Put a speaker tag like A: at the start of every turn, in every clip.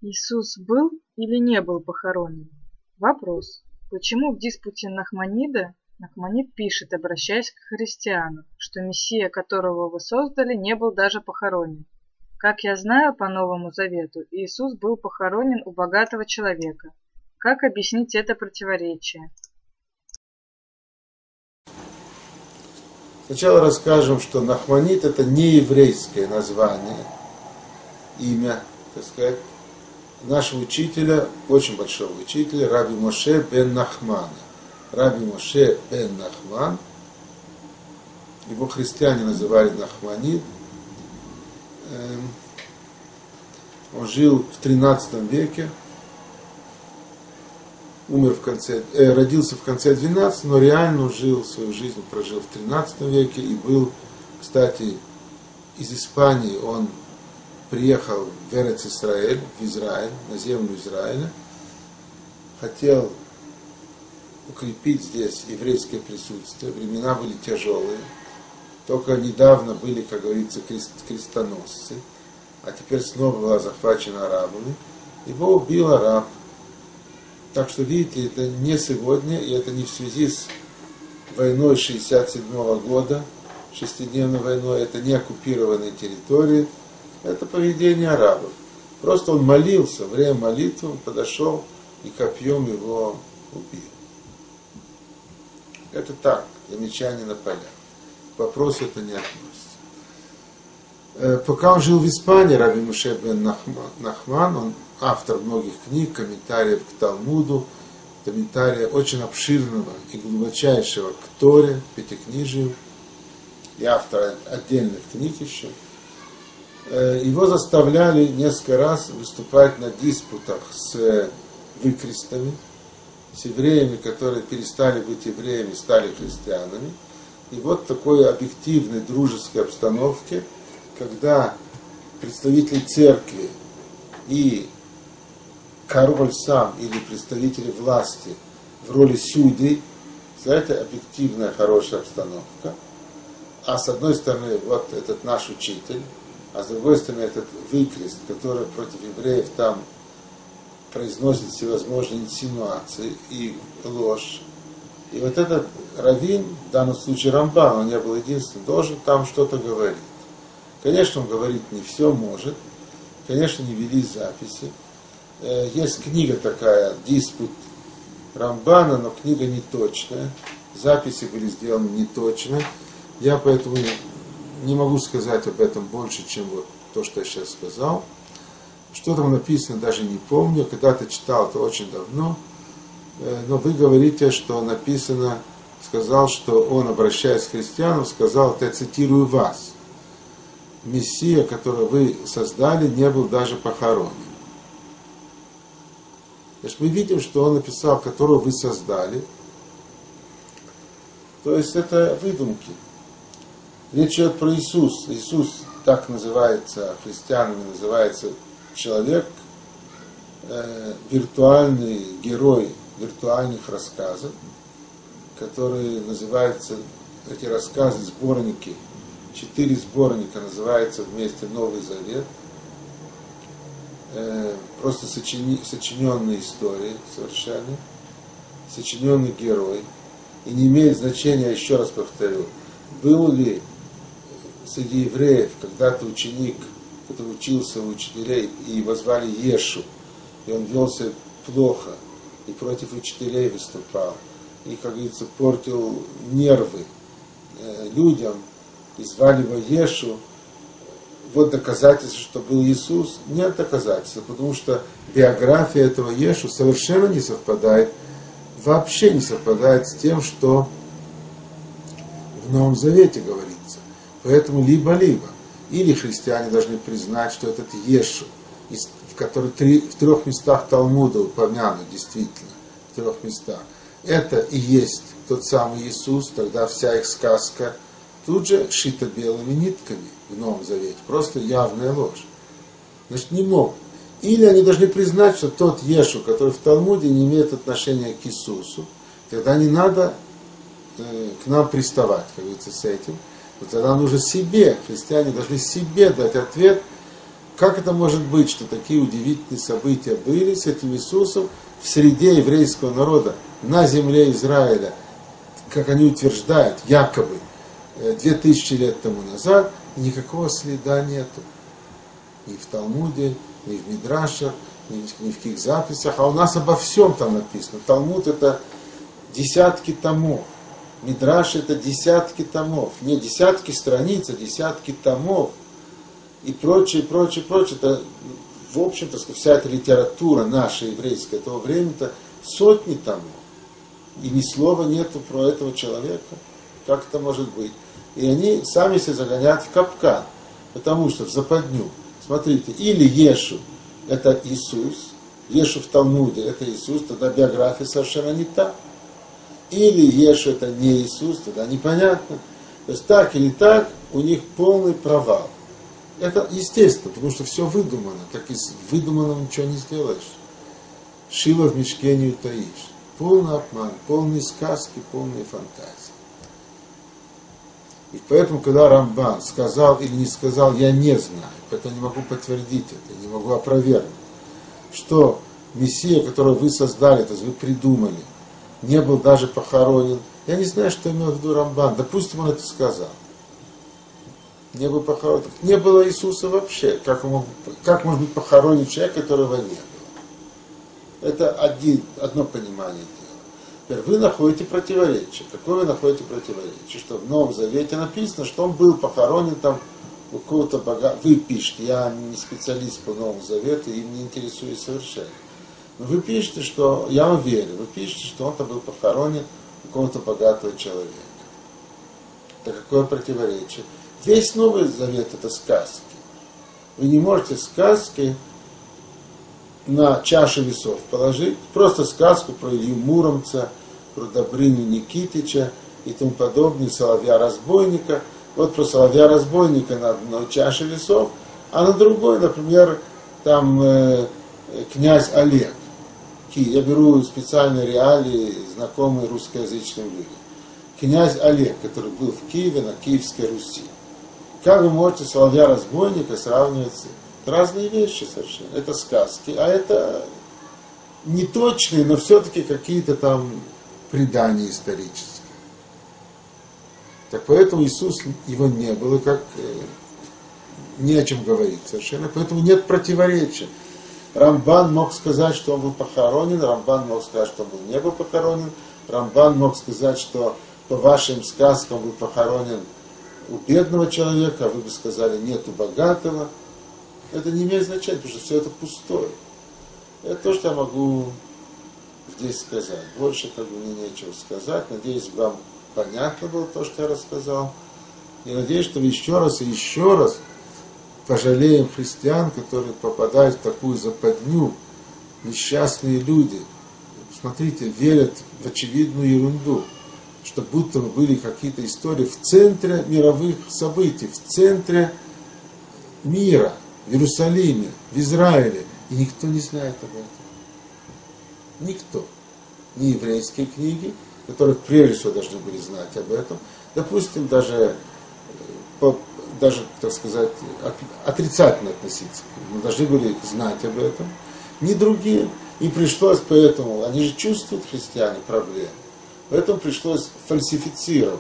A: Иисус был или не был похоронен? Вопрос. Почему в диспуте Нахманида Нахманид пишет, обращаясь к христианам, что Мессия, которого вы создали, не был даже похоронен? Как я знаю, по Новому Завету Иисус был похоронен у богатого человека. Как объяснить это противоречие?
B: Сначала расскажем, что Нахманид это не еврейское название, имя, так сказать, нашего учителя, очень большого учителя, Раби Моше бен Нахмана. Раби Моше бен Нахман, его христиане называли Нахманид. Он жил в 13 веке, родился в конце 12, но реально жил свою жизнь, прожил в 13 веке и был, кстати, из Испании он приехал в Эрец-Исраэль, в Израиль, на землю Израиля, хотел укрепить здесь еврейское присутствие, времена были тяжелые, только недавно были, как говорится, крестоносцы, а теперь снова была захвачена арабами, его убил араб. Так что, видите, это не сегодня, и это не в связи с войной 67 года, шестидневной войной, это не оккупированные территории, это поведение арабов. Просто он молился, во время молитвы он подошел и копьем его убил. Это так, замечание на полях. К вопросу это не относится. Пока он жил в Испании, Раби Моше бен Нахман, он автор многих книг, комментариев к Талмуду, комментария очень обширного и глубочайшего к Торе, Пятикнижию, и автор отдельных книг еще. Его заставляли несколько раз выступать на диспутах с выкрестами, с евреями, которые перестали быть евреями, стали христианами. И вот в такой объективной дружеской обстановке, когда представители церкви и король сам или представители власти в роли судей, знаете, объективная хорошая обстановка, а с одной стороны вот этот наш учитель, а с другой стороны этот выкрест, который против евреев там произносит всевозможные инсинуации и ложь. И вот этот раввин, в данном случае Рамбан, он не был единственным, должен там что-то говорить. Конечно, он говорит не все может, конечно, не вели записи. Есть книга такая, диспут Рамбана, но книга не точная. Записи были сделаны не точно. Я поэтому не могу сказать об этом больше, чем вот то, что я сейчас сказал. Что там написано, даже не помню. Когда-то читал, это очень давно. Но вы говорите, что написано, сказал, что он, обращаясь к христианам, сказал, это я цитирую вас. Мессия, которого вы создали, не был даже похоронен. Значит, мы видим, что он написал, которого вы создали. То есть это выдумки. Речь идет про Иисус. Иисус так называется, христианами называется человек, виртуальный герой виртуальных рассказов, которые называются, эти рассказы, сборники, 4 сборника называются вместе «Новый Завет». Просто сочиненные истории совершенно, сочиненный герой. И не имеет значения, еще раз повторю, был ли среди евреев когда-то ученик, который учился у учителей, и его звали Ешу, и он вел себя плохо, и против учителей выступал, и, как говорится, портил нервы людям, и звали его Ешу. Вот доказательство, что был Иисус. Нет доказательства, потому что биография этого Ешу совершенно не совпадает, вообще не совпадает с тем, что в Новом Завете говорится. Поэтому либо-либо. Или христиане должны признать, что этот Ешу, который в 3 местах Талмуда упомянут, действительно, в 3 местах, это и есть тот самый Иисус, тогда вся их сказка тут же шита белыми нитками в Новом Завете. Просто явная ложь. Значит, не могут. Или они должны признать, что тот Ешу, который в Талмуде, не имеет отношения к Иисусу, тогда не надо к нам приставать, как говорится, с этим. Но тогда нужно себе, христиане должны себе дать ответ, как это может быть, что такие удивительные события были с этим Иисусом в среде еврейского народа, на земле Израиля, как они утверждают, якобы 2000 лет тому назад, и никакого следа нету. Ни в Талмуде, ни в Мидрашах, ни в каких записях, а у нас обо всем там написано. Талмуд это десятки томов, Мидраш это десятки томов, не десятки страниц, а десятки томов и прочее, прочее, прочее. Это, в общем-то, вся эта литература наша еврейская того времени, это сотни томов. И ни слова нету про этого человека. Как это может быть? И они сами себя загоняют в капкан, потому что в западню. Смотрите, или Ешу это Иисус, Ешу в Талмуде это Иисус, тогда биография совершенно не та. Или Ешу это не Иисус, тогда непонятно. То есть так или так у них полный провал. Это естественно, потому что все выдумано. Так из выдуманного ничего не сделаешь. Шило в мешке не утаишь. Полный обман, полные сказки, полные фантазии. И поэтому, когда Рамбан сказал или не сказал, я не знаю, поэтому не могу подтвердить это, не могу опровергнуть, что Мессия, которого вы создали, то есть вы придумали, не был даже похоронен. Я не знаю, что имел в виду Рамбан. Допустим, он это сказал. Не был похоронен. Не было Иисуса вообще. Как может быть похоронен человек, которого не было? Это одно понимание дела. Теперь вы находите противоречие. Какое вы находите противоречие? Что в Новом Завете написано, что он был похоронен там у какого-то бога. Вы пишете, я не специалист по Новому Завету, и не интересуюсь совершенно. Но вы пишете, что, я вам верю, вы пишете, что он там был похоронен у какого-то богатого человека. Это какое противоречие? Весь Новый Завет это сказки. Вы не можете сказки на чашу весов положить, просто сказку про Илью Муромца, про Добрыню Никитича и тому подобное, Соловья-разбойника. Вот про Соловья-разбойника на одной чаше весов, а на другой, например, там князь Олег. Я беру специальные реалии, знакомые русскоязычным людям. Князь Олег, который был в Киеве, на Киевской Руси. Как вы можете Соловья-разбойника сравнивать с этим? Разные вещи совершенно. Это сказки, а это неточные, но все-таки какие-то там предания исторические. Так поэтому Иисус, его не было, как не о чем говорить совершенно. Поэтому нет противоречия. Рамбан мог сказать, что он был похоронен, Рамбан мог сказать, что он не был похоронен, Рамбан мог сказать, что по вашим сказкам он был похоронен у бедного человека, а вы бы сказали, нет, у богатого. Это не имеет значения, потому что все это пустое. Это то, что я могу здесь сказать. Больше как бы мне нечего сказать. Надеюсь, вам понятно было то, что я рассказал. И надеюсь, что вы еще раз и еще раз пожалеем христиан, которые попадают в такую западню. Несчастные люди, смотрите, верят в очевидную ерунду, что будто бы были какие-то истории в центре мировых событий, в центре мира, в Иерусалиме, в Израиле. И никто не знает об этом. Никто. Ни еврейские книги, которые прежде всего должны были знать об этом. Допустим, даже, так сказать, отрицательно относиться. Мы должны были знать об этом. Ни другие. И пришлось поэтому, они же чувствуют, христиане, проблемы. Поэтому пришлось фальсифицировать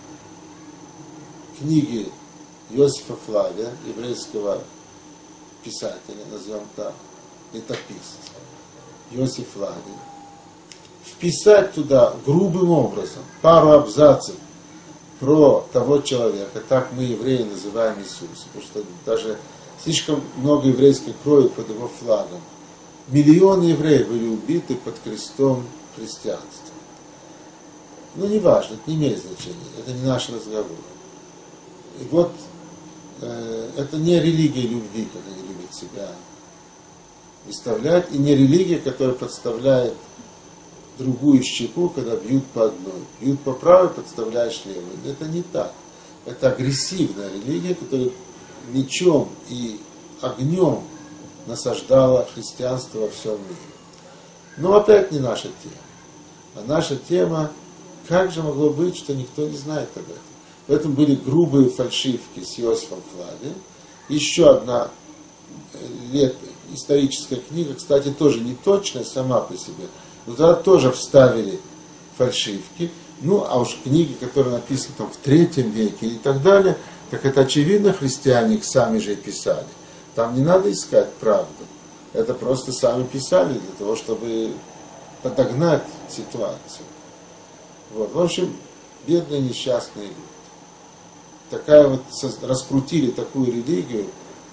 B: книги Иосифа Флавия, еврейского писателя, назовем так, летописца, Иосиф Флавий, вписать туда грубым образом пару абзацев про того человека, так мы, евреи, называем Иисуса, потому что даже слишком много еврейской крови под его флагом. Миллионы евреев были убиты под крестом христианства. Ну, не важно, это не имеет значения, это не наш разговор. И вот это не религия любви, как они любят себя выставлять, и не религия, которая подставляет другую щеку, когда бьют по одной. Бьют по правой, подставляешь левую. Это не так. Это агрессивная религия, которая мечом и огнем насаждала христианство во всем мире. Но опять не наша тема. А наша тема, как же могло быть, что никто не знает об этом. Поэтому были грубые фальшивки с Иосифом Флавием. Еще одна лет историческая книга, кстати, тоже не точная сама по себе, но туда тоже вставили фальшивки. Ну, а уж книги, которые написаны там, в третьем веке и так далее, так это очевидно, христиане их сами же и писали. Там не надо искать правду. Это просто сами писали для того, чтобы подогнать ситуацию. Вот. В общем, бедные несчастные люди. Такая вот, раскрутили такую религию,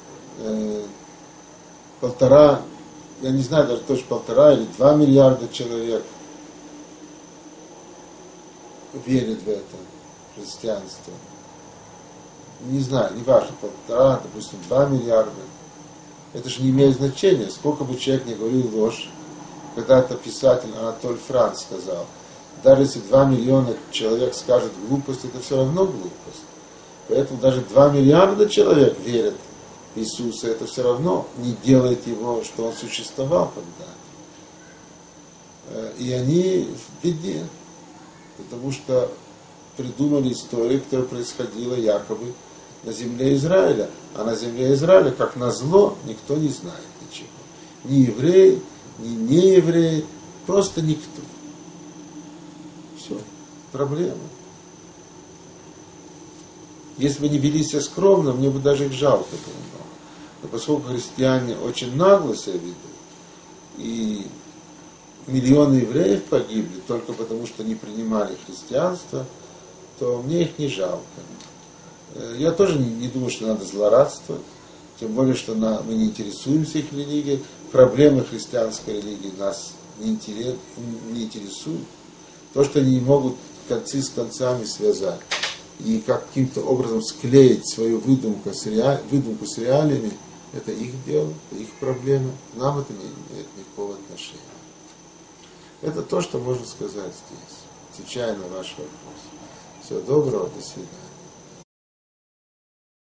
B: я не знаю, даже точно 1,5 или 2 миллиарда человек верит в это христианство. Не знаю, не важно, 1,5, допустим, 2 миллиарда. Это же не имеет значения, сколько бы человек ни говорил ложь. Когда-то писатель Анатоль Франц сказал, даже если 2 миллиона человек скажет глупость, это все равно глупость. Поэтому даже 2 миллиарда человек верят в Иисуса, это все равно не делает его, что он существовал когда-то. И они в беде, потому что придумали историю, которая происходила якобы на земле Израиля. А на земле Израиля, как назло, никто не знает ничего. Ни еврей, ни нееврей, просто никто. Все, проблема. Если бы они вели себя скромно, мне бы даже их жалко было. Но поскольку христиане очень нагло себя ведут, и миллионы евреев погибли только потому, что не принимали христианство, то мне их не жалко. Я тоже не думаю, что надо злорадствовать, тем более, что мы не интересуемся их религией, проблемы христианской религии нас не интересуют. То, что они не могут концы с концами связать и каким-то образом склеить свою выдумку с реалиями, это их дело, это их проблема, нам это не имеет никакого отношения. Это то, что можно сказать здесь, отвечая на ваш вопрос. Всего доброго, до свидания.